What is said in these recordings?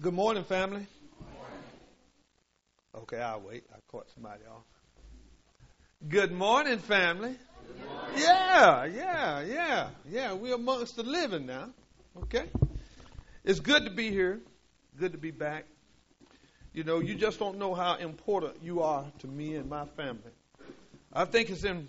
Good morning, family. Okay, I'll wait. I caught somebody off. Good morning, family. Good morning. Yeah. We're amongst the living now. Okay. It's good to be here. Good to be back. You know, you just don't know how important you are to me and my family. I think it's good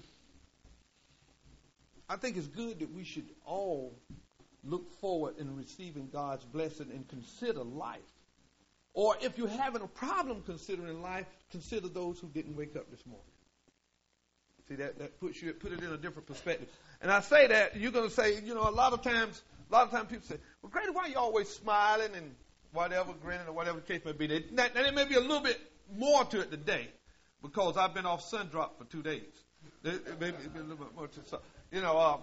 that we should all look forward in receiving God's blessing and consider life. Or if you're having a problem considering life, consider those who didn't wake up this morning. See, that put it in a different perspective. And I say that, you're going to say, you know, a lot of times people say, well, Grady, why are you always smiling and whatever, grinning or whatever the case may be? Now, there may be a little bit more to it today because I've been off sun drop for 2 days. There may be a little bit more to it. You know,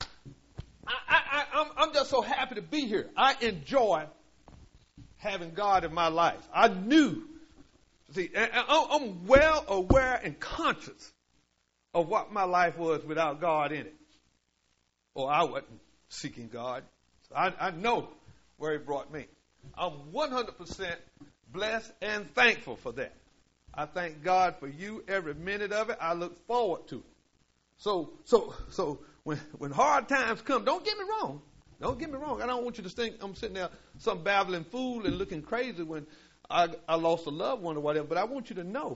I'm just so happy to be here. I enjoy having God in my life. I knew. See, I'm well aware and conscious of what my life was without God in it. Or I wasn't seeking God. So I know where He brought me. I'm 100% blessed and thankful for that. I thank God for you every minute of it. I look forward to it. So when hard times come, don't get me wrong. Don't get me wrong. I don't want you to think I'm sitting there some babbling fool and looking crazy when I lost a loved one or whatever. But I want you to know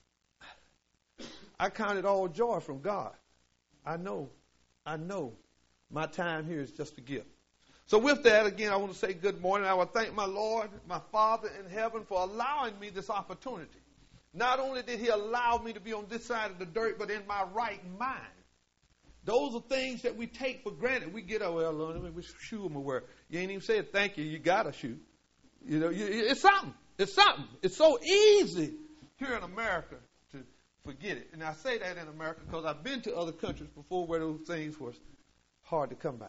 I count it all joy from God. I know my time here is just a gift. So with that, again, I want to say good morning. I want to thank my Lord, my Father in heaven for allowing me this opportunity. Not only did He allow me to be on this side of the dirt, but in my right mind. Those are things that we take for granted. We get, which shoe am I wear? You ain't even said thank you. You got a shoe. You know, it's something. It's something. It's so easy here in America to forget it. And I say that in America because I've been to other countries before where those things were hard to come by.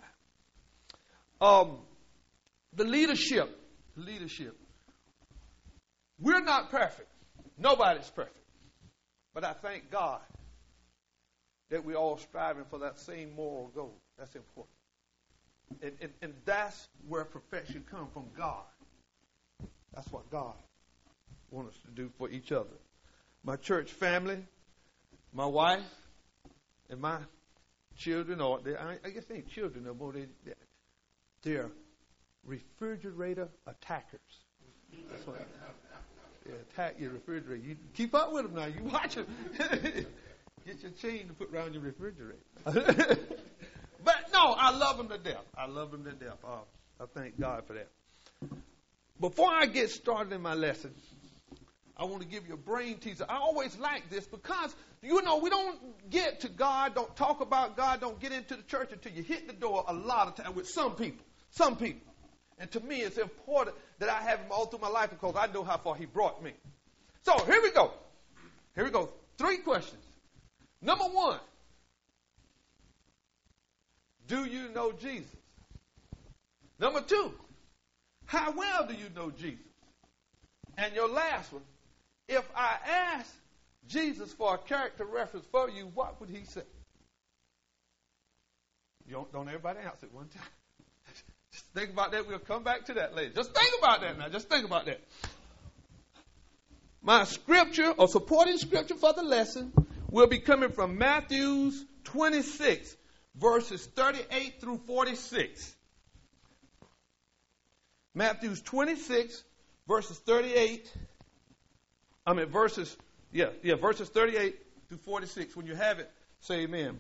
The leadership. We're not perfect. Nobody's perfect. But I thank God that we're all striving for that same moral goal. That's important. And that's where perfection comes from God. That's what God wants us to do for each other. My church family, my wife, and my children, or I guess they ain't children no more. They're refrigerator attackers. That's what they attack your refrigerator. You keep up with them now. You watch them. Get your chain to put around your refrigerator. But no, I love them to death. I thank God for that. Before I get started in my lesson, I want to give you a brain teaser. I always like this because, you know, we don't get to God, don't talk about God, don't get into the church until you hit the door a lot of times with some people. And to me, it's important that I have Him all through my life because I know how far He brought me. So here we go. 3 questions. Number 1, do you know Jesus? Number 2, how well do you know Jesus? And your last one, if I asked Jesus for a character reference for you, what would He say? Don't everybody answer at one time. Just think about that. We'll come back to that later. Just think about that now. Just think about that. My scripture or supporting scripture for the lesson will be coming from Matthew 26, verses 38 through 46. Matthew 26, verses 38. Verses 38 through 46. When you have it, say amen.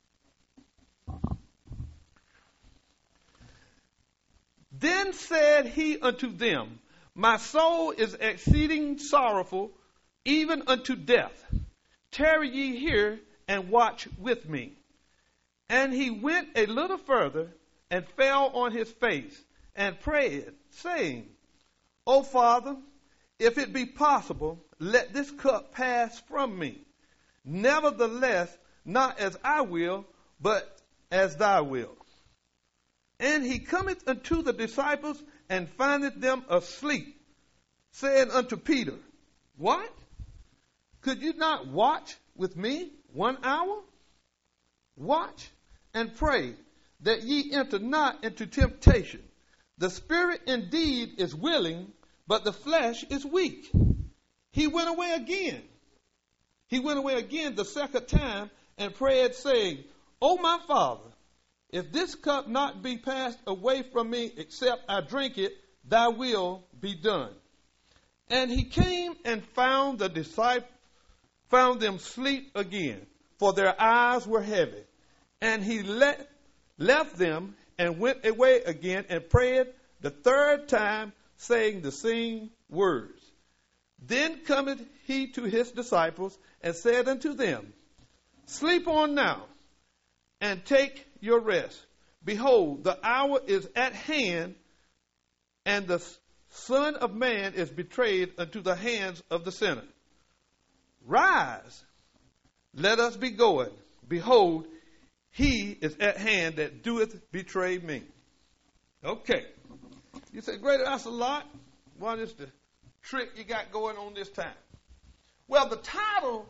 Then said He unto them, my soul is exceeding sorrowful, even unto death. Tarry ye here and watch with me. And He went a little further and fell on His face and prayed, saying, O Father, if it be possible, let this cup pass from me. Nevertheless, not as I will, but as Thy will. And He cometh unto the disciples and findeth them asleep, saying unto Peter, what? Could you not watch with me 1 hour? Watch and pray that ye enter not into temptation. The spirit indeed is willing, but the flesh is weak. He went away again. He went away again the second time and prayed, saying, O my Father, if this cup not be passed away from me, except I drink it, thy will be done. And he came and found the disciples, found them asleep again, for their eyes were heavy. And he left them and went away again and prayed the third time, saying the same words. Then cometh he to his disciples and said unto them, Sleep on now, and take your rest. Behold, the hour is at hand, and the Son of Man is betrayed unto the hands of the sinner. Rise, let us be going. Behold, he is at hand that doeth betray me. Okay. You say, Grady, that's a lot. What is the trick you got going on this time? Well, the title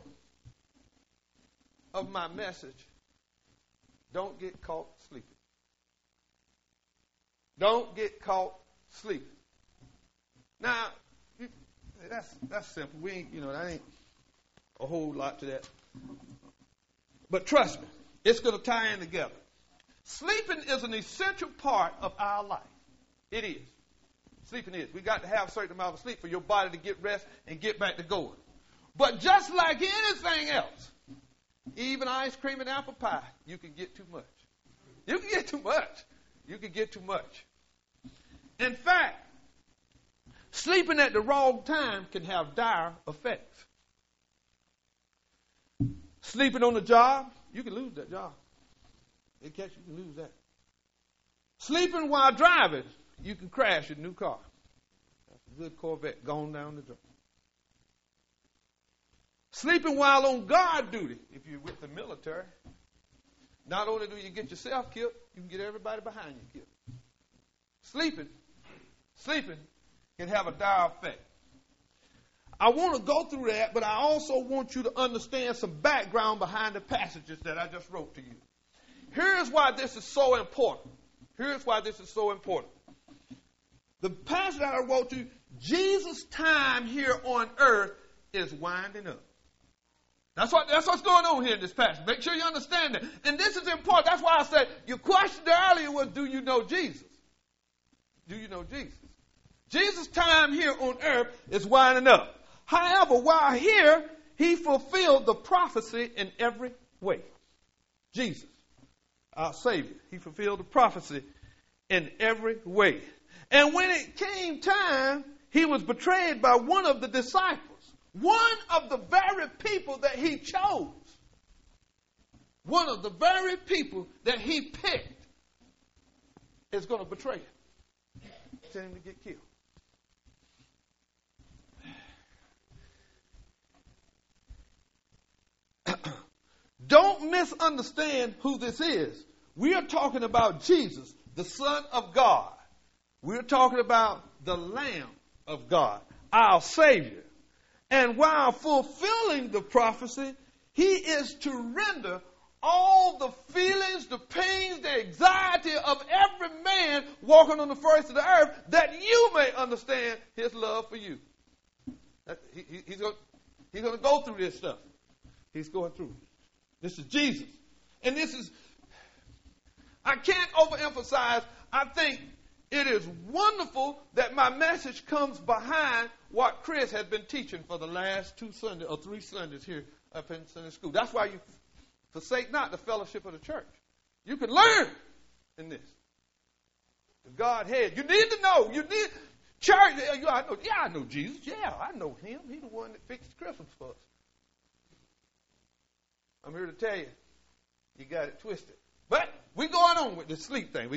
of my message, Don't Get Caught Sleeping. Don't get caught sleeping. Now, that's simple. We ain't, that ain't a whole lot to that. But trust me, it's going to tie in together. Sleeping is an essential part of our life. It is. Sleeping is. We got to have a certain amount of sleep for your body to get rest and get back to going. But just like anything else, even ice cream and apple pie, you can get too much. You can get too much. You can get too much. In fact, sleeping at the wrong time can have dire effects. Sleeping on the job, you can lose that job. In case you can lose that. Sleeping while driving, you can crash your new car. That's a good Corvette going down the road. Sleeping while on guard duty, if you're with the military, not only do you get yourself killed, you can get everybody behind you killed. Sleeping can have a dire effect. I want to go through that, but I also want you to understand some background behind the passages that I just wrote to you. Here's why this is so important. The passage that I wrote to you, Jesus' time here on earth is winding up. That's what's going on here in this passage. Make sure you understand that. And this is important. That's why I said your question earlier was, do you know Jesus? Do you know Jesus? Jesus' time here on earth is winding up. However, while here, he fulfilled the prophecy in every way. Jesus, our Savior, he fulfilled the prophecy in every way. And when it came time, he was betrayed by one of the disciples. One of the very people that he chose. One of the very people that he picked is going to betray him. Send him to get killed. Don't misunderstand who this is. We are talking about Jesus, the Son of God. We're talking about the Lamb of God, our Savior. And while fulfilling the prophecy, he is to render all the feelings, the pains, the anxiety of every man walking on the face of the earth, that you may understand his love for you. He's going to go through this stuff. He's going through it. This is Jesus. And this is, I can't overemphasize, I think it is wonderful that my message comes behind what Chris has been teaching for the last 2 Sundays or 3 Sundays here up in Sunday school. That's why you forsake not the fellowship of the church. You can learn in this. The Godhead. You need to know. You need church. I know Jesus. Yeah, I know him. He's the one that fixed Christmas for us. I'm here to tell you, you got it twisted. But we're going on with this sleep thing.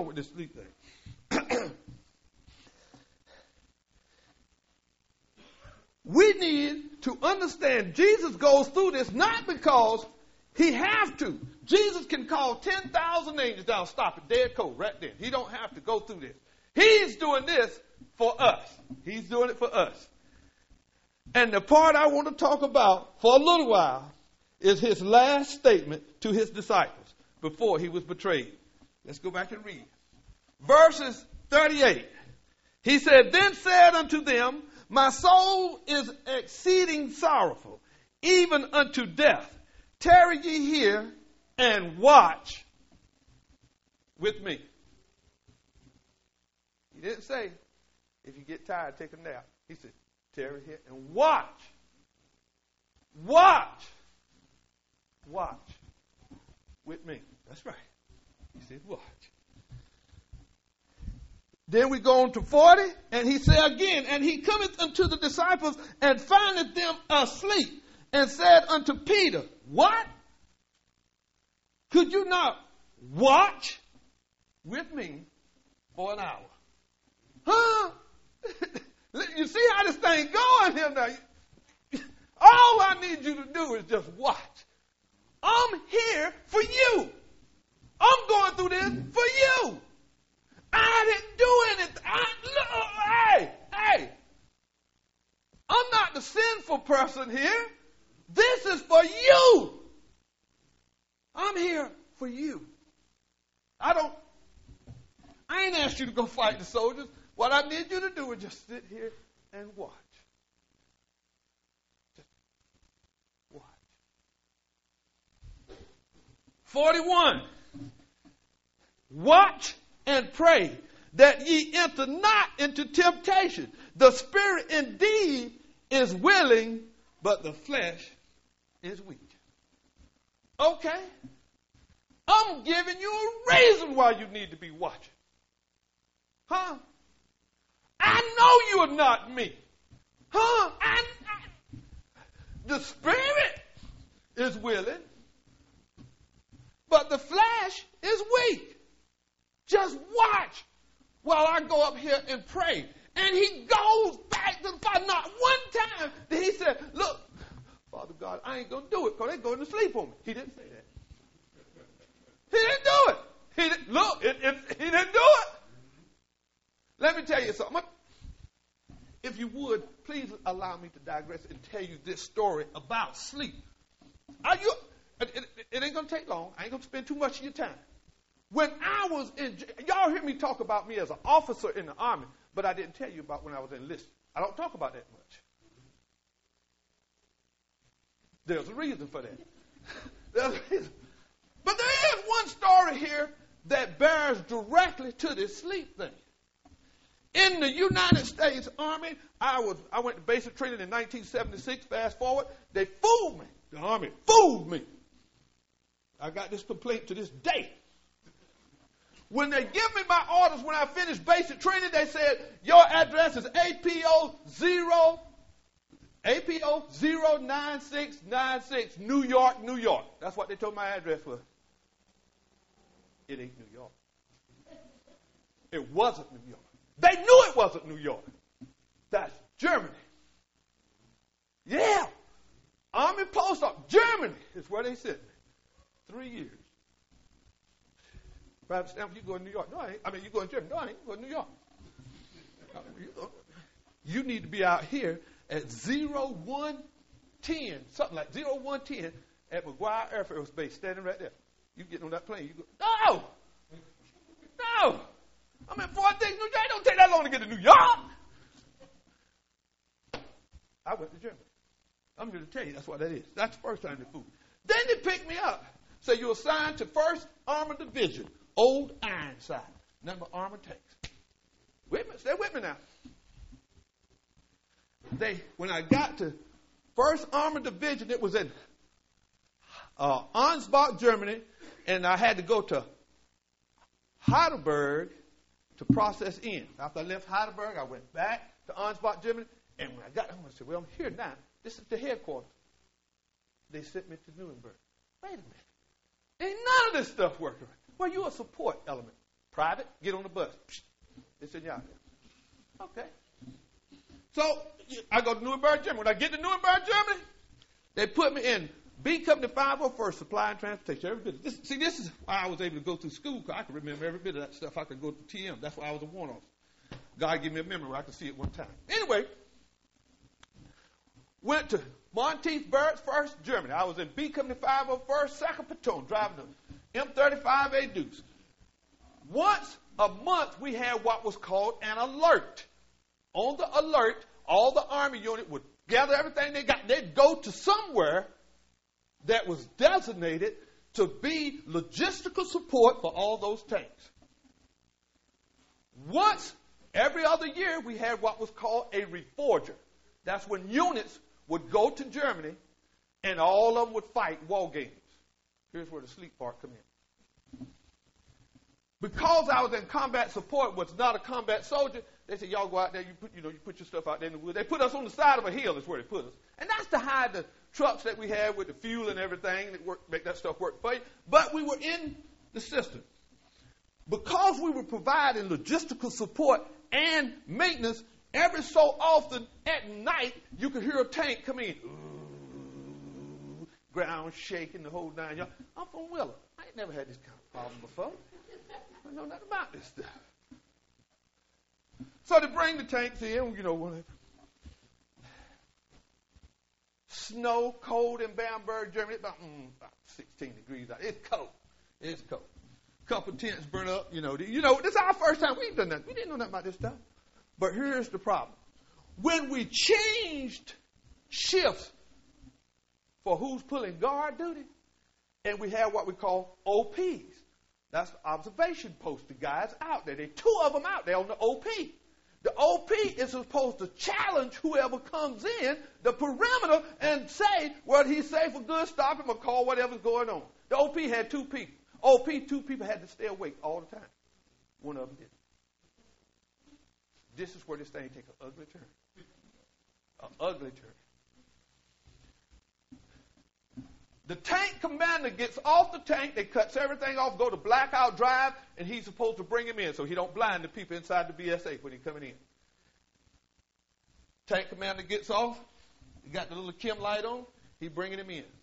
We need to understand Jesus goes through this not because he has to. Jesus can call 10,000 angels down, stop it, dead cold, right there. He don't have to go through this. He's doing this for us. He's doing it for us. And the part I want to talk about for a little while is his last statement to his disciples before he was betrayed. Let's go back and read. Verses 38. He said, then said unto them, my soul is exceeding sorrowful, even unto death. Tarry ye here and watch with me. He didn't say, if you get tired, take a nap. He said, tarry here and watch. Watch. Watch with me. That's right. He said, watch. Then we go on to 40, and he said again, and he cometh unto the disciples and findeth them asleep, and said unto Peter, what? Could you not watch with me for an hour? Huh? You see how this thing going here now? All I need you to do is just watch. I'm here for you. I'm going through this for you. I didn't do anything. Hey. I'm not the sinful person here. This is for you. I'm here for you. I ain't asked you to go fight the soldiers. What I need you to do is just sit here and watch. Just watch. 41. Watch and pray that ye enter not into temptation. The spirit indeed is willing, but the flesh is weak. Okay? I'm giving you a reason why you need to be watching. Huh? I know you're not me. Huh? The spirit is willing, but the flesh is weak. Just watch while I go up here and pray. And he goes back to the Father. Not one time did he say, look, Father God, I ain't going to do it because they're going to sleep on me. He didn't say that. He didn't do it. He didn't do it. Let me tell you something. If you would, please allow me to digress and tell you this story about sleep. It ain't going to take long. I ain't going to spend too much of your time. When I was y'all hear me talk about me as an officer in the Army, but I didn't tell you about when I was enlisted. I don't talk about that much. There's a reason for that. There's a reason. But there is one story here that bears directly to this sleep thing. In the United States Army, I went to basic training in 1976. Fast forward, they fooled me. The Army fooled me. I got this complaint to this day. When they give me my orders when I finished basic training, they said, your address is APO 09696, New York, New York. That's what they told my address was. It ain't New York. It wasn't New York. They knew it wasn't New York. That's Germany. Yeah. Army Post Office. Germany is where they sent me. 3 years. Private Stanford, you go to New York. No, I ain't. I mean, you go to Germany. No, I ain't. You go to New York. You need to be out here at 0110, something like 0110 at McGuire Air Force Base, standing right there. You get on that plane. You go, no. I'm in Fort Dix, New York. It don't take that long to get to New York. I went to Germany. I'm here to tell you that's what that is. That's the first time they fooled. Then they picked me up. So you're assigned to 1st Armored Division, Old Ironside, number armored tanks. Stay with me now. When I got to 1st Armored Division, it was in Ansbach, Germany, and I had to go to Heidelberg to process in. After I left Heidelberg, I went back to Ansbach, Germany, and when I got home, I said, well, I'm here now. This is the headquarters. They sent me to Nuremberg. Wait a minute. Ain't none of this stuff working. Well, you're a support element. Private, get on the bus. They send you out there. Okay. So I go to Nuremberg, Germany. When I get to Nuremberg, Germany, they put me in B Company 501st, Supply and Transportation. Every bit. This is why I was able to go through school, because I could remember every bit of that stuff. I could go to TM. That's why I was a warrant officer. God gave me a memory where I could see it one time. Anyway, went to Monteith-Bertz, 1st, Germany. I was in B Company 501st, 2nd Platoon, driving the M35A Deuce. Once a month, we had what was called an alert. on the alert. All the Army unit would gather everything they got. They'd go to somewhere that was designated to be logistical support for all those tanks. Once every other year, we had what was called a reforger. That's when units would go to Germany and all of them would fight war games. Here's where the sleep part come in. Because I was in combat support, was not a combat soldier, they said, y'all go out there, you put your stuff out there in the woods. They put us on the side of a hill is where they put us. And that's to hide the trucks that we had with the fuel and everything that make that stuff work for you. But we were in the system. Because we were providing logistical support and maintenance, every so often at night, you could hear a tank come in. Ooh, ground shaking, the whole nine. I'm from Willa. I ain't never had this kind of problem before. I know nothing about this stuff. So they bring the tanks in, whatever. Snow, cold in Bamberg, Germany, about 16 degrees out. It's cold. It's cold. Couple tents burn up, this is our first time. We've done that. We didn't know nothing about this stuff. But here's the problem. When we changed shifts for who's pulling guard duty, and we have what we call OPs. That's observation post, the guys out there. There are two of them out there on the OP. The OP is supposed to challenge whoever comes in the perimeter and say, well, he's safe for good, stop him or call whatever's going on. The OP had two people. Two people had to stay awake all the time. One of them didn't. This is where this thing takes an ugly turn. An ugly turn. The tank commander gets off the tank, they cuts everything off, go to blackout drive, and he's supposed to bring him in so he don't blind the people inside the BSA when he's coming in. Tank commander gets off, he got the little chem light on, he bringing him in.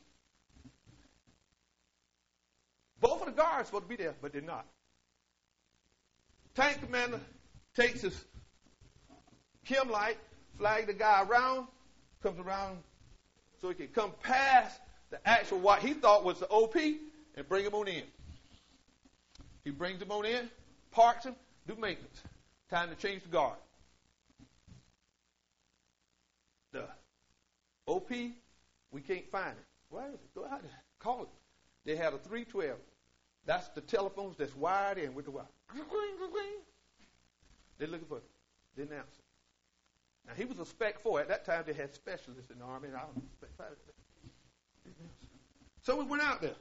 Both of the guards are supposed to be there, but they're not. Tank commander takes his chem light, flag the guy around, comes around so he can come past the actual what he thought was the OP and bring him on in. He brings him on in, parks him, do maintenance. Time to change the guard. The OP, we can't find it. Where is it? Go out there. Call it. They had a 312. That's the telephones that's wired in with the wire. They're looking for it. Didn't answer. Now, he was a Spec 4. At that time, they had specialists in the Army, and I was a Spec 5. So we went out there.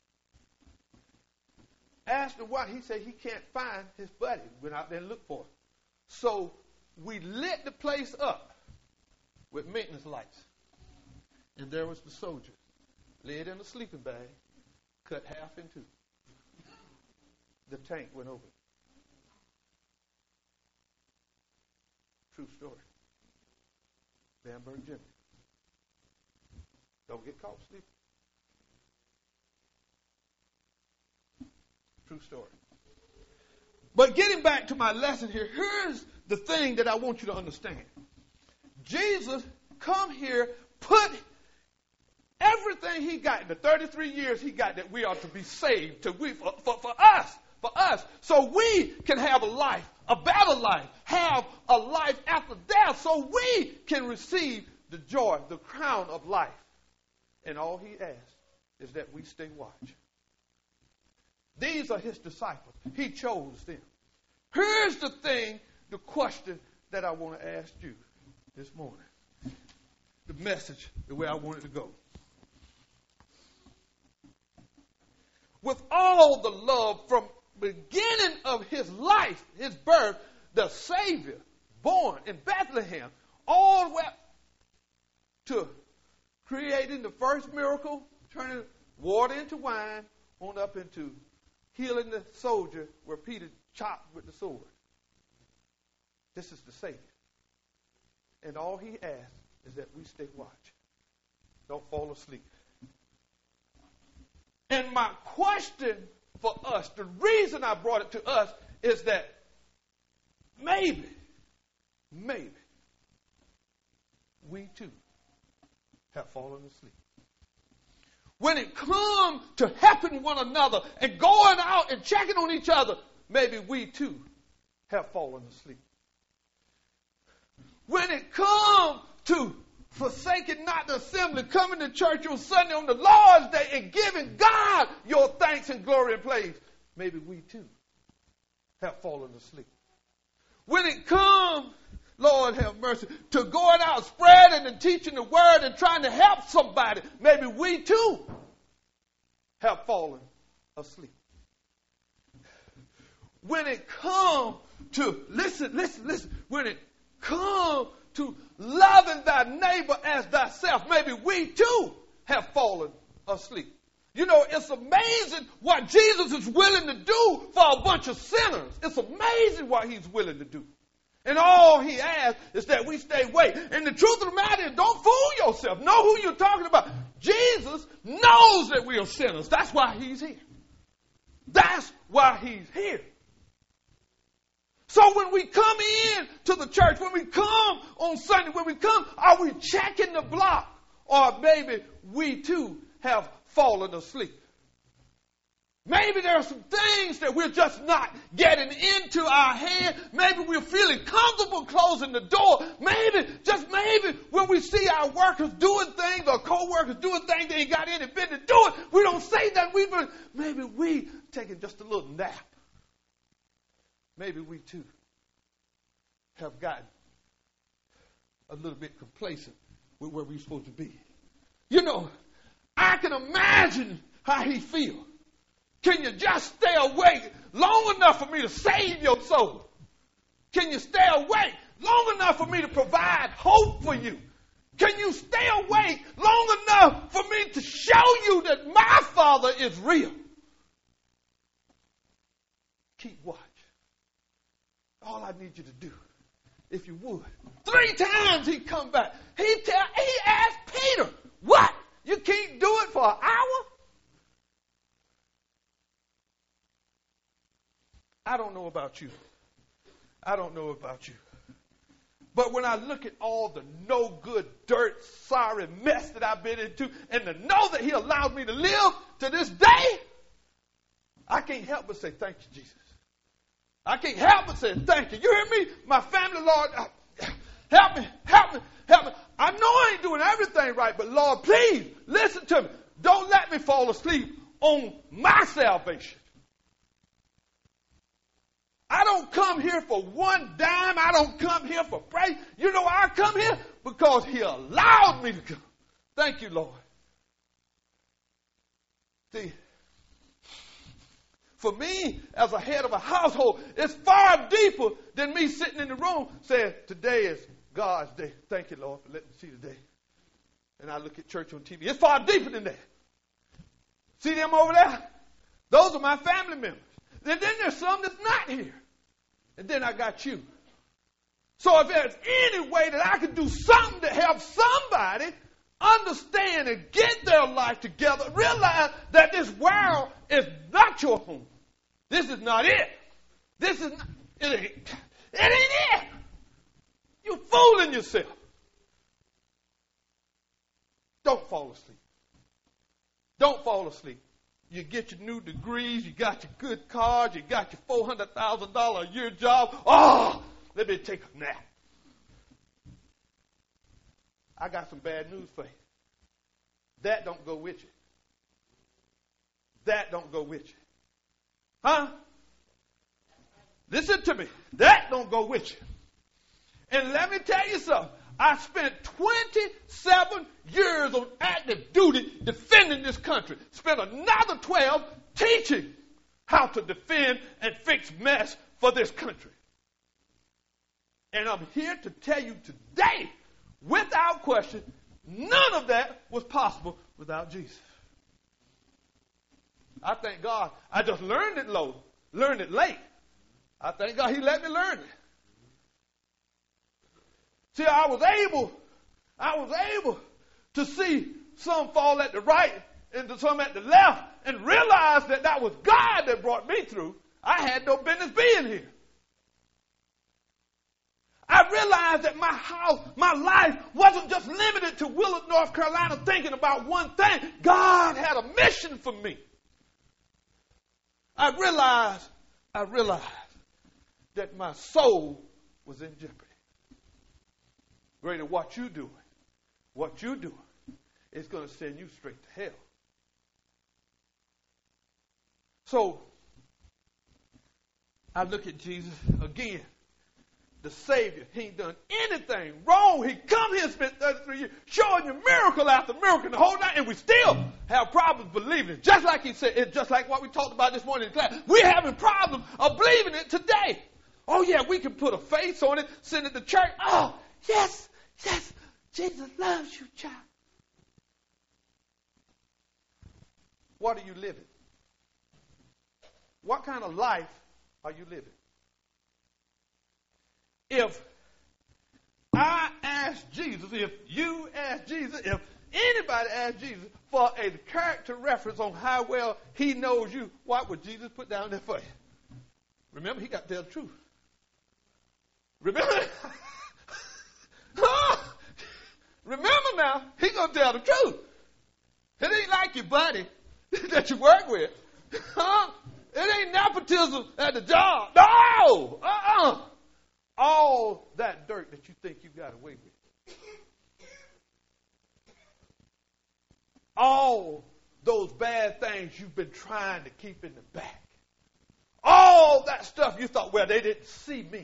Asked him why. He said he can't find his buddy. Went out there and looked for him. So we lit the place up with maintenance lights. And there was the soldier, laid in a sleeping bag, cut half in two. The tank went over. True story. Bamberg, Germany. Don't get caught sleeping. True story. But getting back to my lesson here, here's the thing that I want you to understand. Jesus come here, put everything he got in the 33 years he got that we are to be saved for us, so we can have a life, a better life, have a life after death, so we can receive the joy, the crown of life. And all he asks is that we stay watch. These are his disciples. He chose them. Here's the thing, the question that I want to ask you this morning. The message, the way I want it to go. With all the love from the beginning of his life, his birth, the Savior born in Bethlehem, all the way to creating the first miracle, turning water into wine, on up into healing the soldier where Peter chopped with the sword. This is the Savior. And all he asks is that we stay watch. Don't fall asleep. And my question for us, the reason I brought it to us is that maybe we too have fallen asleep. When it comes to helping one another and going out and checking on each other, maybe we too have fallen asleep. When it comes to forsaking not the assembly, coming to church on Sunday on the Lord's Day and giving God your thanks and glory and praise, maybe we too have fallen asleep. When it comes, Lord have mercy, to going out spreading and teaching the word and trying to help somebody, maybe we too have fallen asleep. When it comes to, listen, when it comes to loving thy neighbor as thyself, maybe we too have fallen asleep. You know, it's amazing what Jesus is willing to do for a bunch of sinners. It's amazing what he's willing to do. And all he asks is that we stay awake. And the truth of the matter is, don't fool yourself. Know who you're talking about. Jesus knows that we are sinners. That's why he's here. That's why he's here. So when we come in to the church, when we come on Sunday, when we come, are we checking the block? Or maybe we too have fallen asleep. Maybe there are some things that we're just not getting into our head. Maybe we're feeling comfortable closing the door. Maybe, just maybe, when we see our workers doing things or co-workers doing things they ain't got any business doing, we don't say that. Maybe we taking just a little nap. Maybe we too have gotten a little bit complacent with where we're supposed to be. You know, I can imagine how he feels. Can you just stay awake long enough for me to save your soul? Can you stay awake long enough for me to provide hope for you? Can you stay awake long enough for me to show you that my Father is real? Keep watch. All I need you to do, if you would. 3 times he come back. He asked Peter, what? You can't do it for an hour? I don't know about you. But when I look at all the no good, dirt, sorry mess that I've been into, and to know that he allowed me to live to this day, I can't help but say thank you, Jesus. I can't help but say thank you. You hear me? My family, Lord, help me. I know I ain't doing everything right, but Lord, please listen to me. Don't let me fall asleep on my salvation. I don't come here for one dime. I don't come here for praise. You know why I come here? Because he allowed me to come. Thank you, Lord. See, for me, as a head of a household, it's far deeper than me sitting in the room saying, today is God's day. Thank you, Lord, for letting me see today. And I look at church on TV. It's far deeper than that. See them over there? Those are my family members. And then there's some that's not here. And then I got you. So if there's any way that I can do something to help somebody understand and get their life together, realize that this world is not your home. This is not it. This is not, it ain't it. You're fooling yourself. Don't fall asleep. Don't fall asleep. You get your new degrees, you got your good cars, you got your $400,000 a year job. Oh, let me take a nap. I got some bad news for you. That don't go with you. That don't go with you. Huh? Listen to me. That don't go with you. And let me tell you something. I spent 27 years on active duty defending this country. Spent another 12 teaching how to defend and fix mess for this country. And I'm here to tell you today, without question, none of that was possible without Jesus. I thank God I just learned it late. I thank God he let me learn it. See, I was able to see some fall at the right and some at the left and realize that was God that brought me through. I had no business being here. I realized that my life wasn't just limited to Willard, North Carolina, thinking about one thing. God had a mission for me. I realized that my soul was in jeopardy. Greater what you're doing is going to send you straight to hell. So, I look at Jesus again, the Savior. He ain't done anything wrong. He come here and spent 33 years showing you miracle after miracle the whole night, and we still have problems believing it. Just like he said, just like what we talked about this morning in class. We're having problems of believing it today. Oh, yeah, we can put a face on it, send it to church. Oh, yes, Jesus loves you, child. What are you living? What kind of life are you living? If I ask Jesus, if you ask Jesus, if anybody asks Jesus for a character reference on how well he knows you, what would Jesus put down there for you? Remember, he got to tell the truth. Remember? Remember now, he's going to tell the truth. It ain't like your buddy that you work with. It ain't nepotism at the job. No! All that dirt that you think you got away with. All those bad things you've been trying to keep in the back. All that stuff you thought, well, they didn't see me.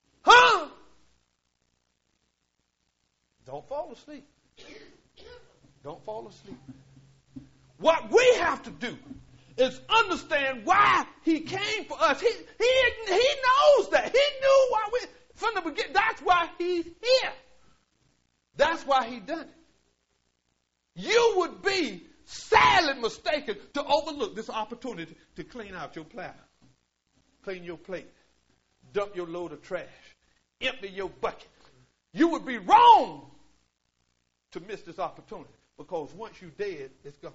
Don't fall asleep. Don't fall asleep. What we have to do is understand why he came for us. He knows that. He knew why from the beginning. That's why he's here. That's why he done it. You would be sadly mistaken to overlook this opportunity to clean out your platter, clean your plate, dump your load of trash, empty your bucket. You would be wrong to miss this opportunity because once you're dead, it's gone.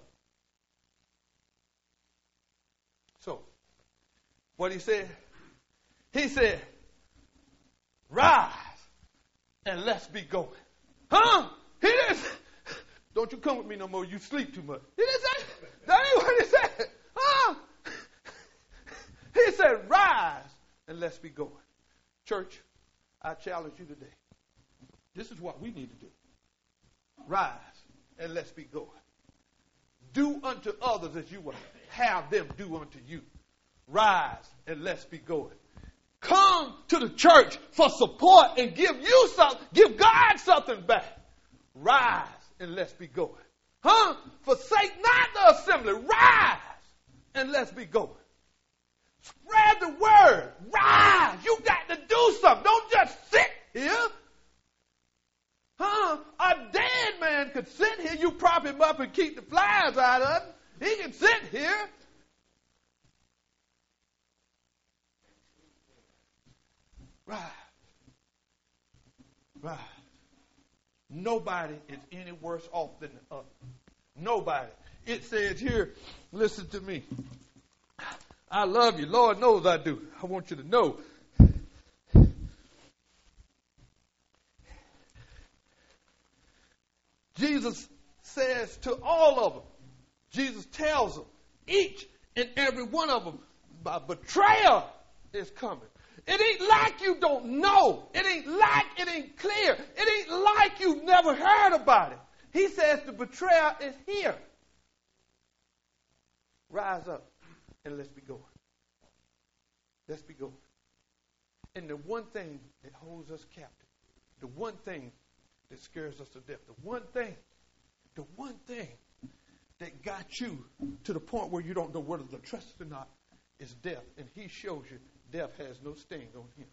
So, what he said? He said, rise and let's be going. He didn't say, don't you come with me no more, you sleep too much. He didn't say, that ain't what he said. He said, rise and let's be going. Church, I challenge you today. This is what we need to do. Rise and let's be going. Do unto others as you would have them do unto you. Rise and let's be going. Come to the church for support and give you something. Give God something back. Rise and let's be going. Forsake not the assembly. Rise and let's be going. Spread the word. Rise. You got to do something. Don't just sit here. A dead man could sit here. You prop him up and keep the flies out of him. He can sit here. Rise. Rise. Nobody is any worse off than the other. Nobody. It says here, listen to me. I love you. Lord knows I do. I want you to know. Jesus says to all of them, Jesus tells them, each and every one of them, a betrayer is coming. It ain't like you don't know. It ain't like it ain't clear. It ain't like you've never heard about it. He says the betrayer is here. Rise up and let's be going. Let's be going. And the one thing that holds us captive, the one thing that scares us to death, the one thing that got you to the point where you don't know whether to trust it or not is death. And he shows you death has no sting on him.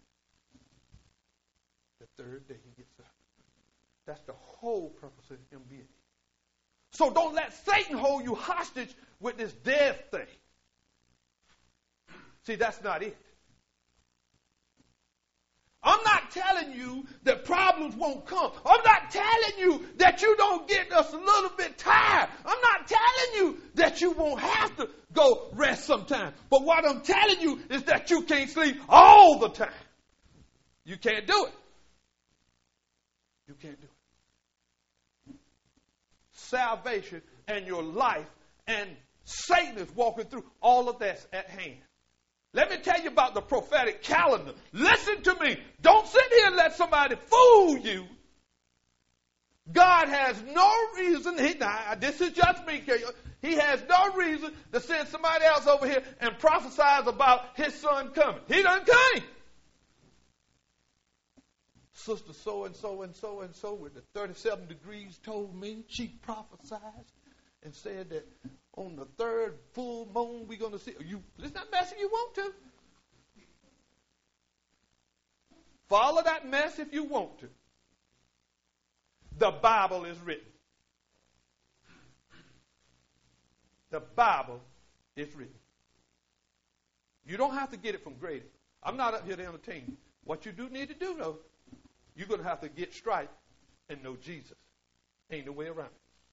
The third day he gets up. That's the whole purpose of him being here. So don't let Satan hold you hostage with this death thing. See, that's not it. I'm not telling you that problems won't come. I'm not telling you that you don't get us a little bit tired. I'm not telling you that you won't have to go rest sometime. But what I'm telling you is that you can't sleep all the time. You can't do it. You can't do it. Salvation and your life and Satan is walking through. All of that's at hand. Let me tell you about the prophetic calendar. Listen to me. Don't sit here and let somebody fool you God has no reason, this is just me, he has no reason to send somebody else over here and prophesize about his son coming. He done came. Sister so-and-so and so-and-so with the 37 degrees told me, she prophesied and said that on the third full moon we're going to see. Listen to that mess if you want to. Follow that mess if you want to. The Bible is written. The Bible is written. You don't have to get it from Grady. I'm not up here to entertain you. What you do need to do, though, you're going to have to get straight and know Jesus. Ain't no way around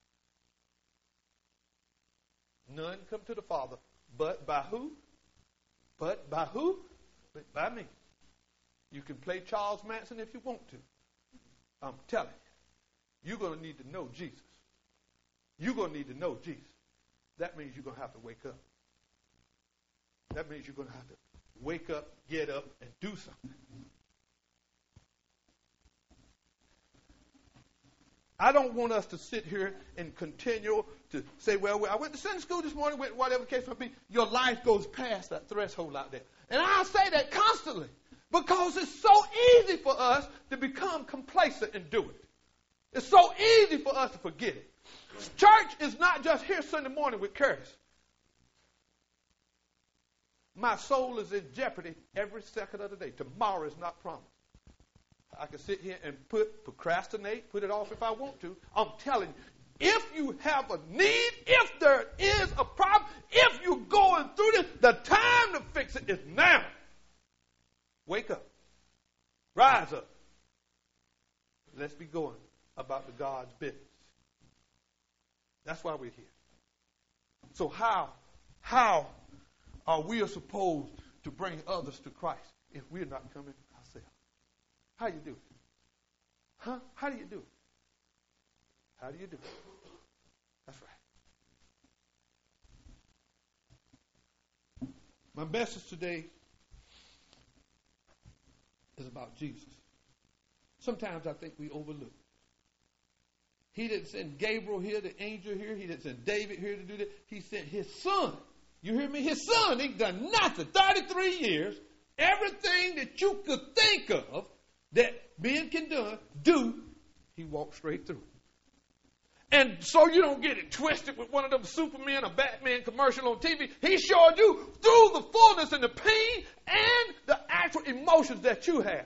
it. None come to the Father but by who? But by who? But by me. You can play Charles Manson if you want to. I'm telling you. You're going to need to know Jesus. You're going to need to know Jesus. That means you're going to have to wake up. That means you're going to have to wake up, get up, and do something. I don't want us to sit here and continue to say, well, I went to Sunday school this morning, whatever the case may be. Your life goes past that threshold out there. And I say that constantly because it's so easy for us to become complacent and do it. It's so easy for us to forget it. Church is not just here Sunday morning with Curtis. My soul is in jeopardy every second of the day. Tomorrow is not promised. I can sit here and procrastinate, put it off if I want to. I'm telling you, if you have a need, if there is a problem, if you're going through this, the time to fix it is now. Wake up. Rise up. Let's be going about the God's business. That's why we're here. So how are we supposed to bring others to Christ if we're not coming ourselves? How do you do it? Huh? How do you do it? How do you do it? That's right. My message today is about Jesus. Sometimes I think we overlook. He didn't send Gabriel here, the angel here. He didn't send David here to do that. He sent his son. You hear me? His son. He's done nothing. 33 years. Everything that you could think of that men can do, he walked straight through. And so you don't get it twisted with one of them Superman or Batman commercial on TV. He showed you through the fullness and the pain and the actual emotions that you have.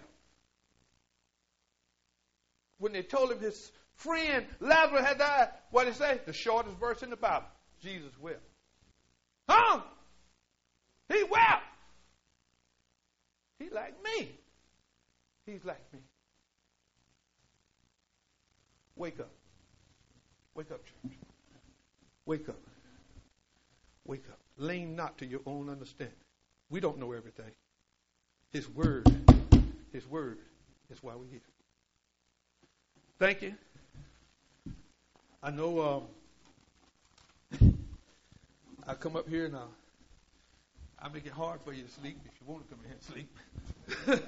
When they told him his friend Lazarus had died, what did he say? The shortest verse in the Bible. Jesus wept. Huh? He wept. He like me. He's like me. Wake up. Wake up, church. Wake up. Wake up. Lean not to your own understanding. We don't know everything. His word is why we're here. Thank you. I know I come up here and I make it hard for you to sleep if you want to come in here and sleep.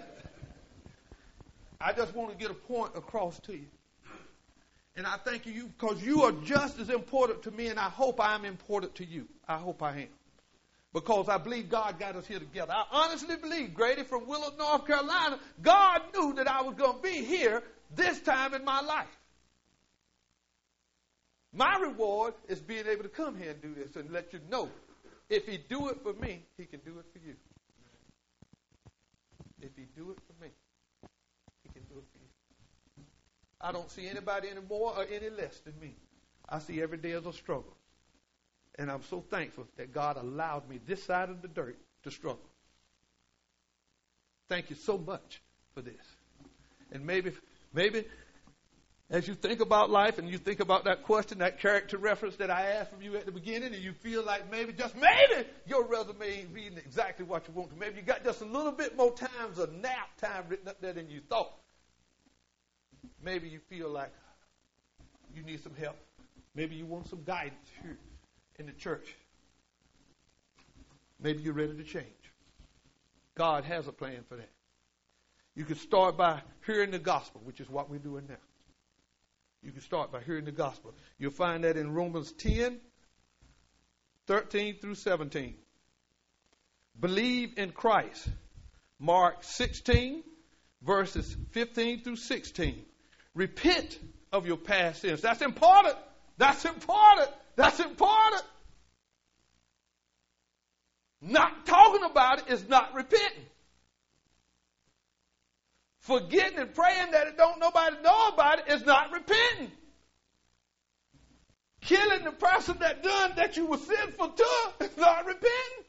I just want to get a point across to you. And I thank you because you are just as important to me, and I hope I'm important to you. I hope I am. Because I believe God got us here together. I honestly believe, Grady, from Willow, North Carolina, God knew that I was going to be here this time in my life. My reward is being able to come here and do this and let you know if he do it for me, he can do it for you. If he do it for me, he can do it for you. I don't see anybody any more or any less than me. I see every day as a struggle. And I'm so thankful that God allowed me this side of the dirt to struggle. Thank you so much for this. And maybe as you think about life and you think about that question, that character reference that I asked from you at the beginning, and you feel like maybe, just maybe, your resume ain't reading exactly what you want to. Maybe you got just a little bit more times of nap time written up there than you thought. Maybe you feel like you need some help. Maybe you want some guidance here in the church. Maybe you're ready to change. God has a plan for that. You can start by hearing the gospel, which is what we're doing now. You can start by hearing the gospel. You'll find that in Romans 10, 13 through 17. Believe in Christ. Mark 16, verses 15 through 16. Repent of your past sins. That's important. That's important. That's important. Not talking about it is not repenting. Forgetting and praying that it don't nobody know about it is not repenting. Killing the person that you were sinful to is not repenting.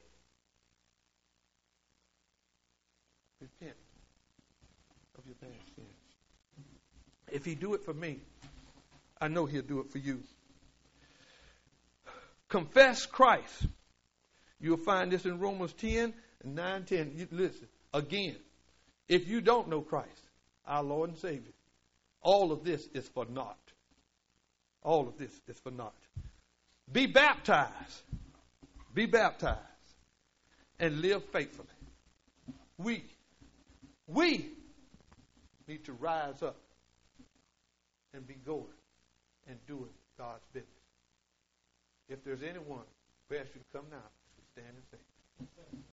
Repent of your past sins. If he do it for me, I know he'll do it for you. Confess Christ. You'll find this in Romans 10 and 9, 10. Listen, again, if you don't know Christ, our Lord and Savior, all of this is for naught. All of this is for naught. Be baptized. Be baptized. And live faithfully. We need to rise up and be going and doing God's business. If there's anyone, we ask you to come now. Stand and sing.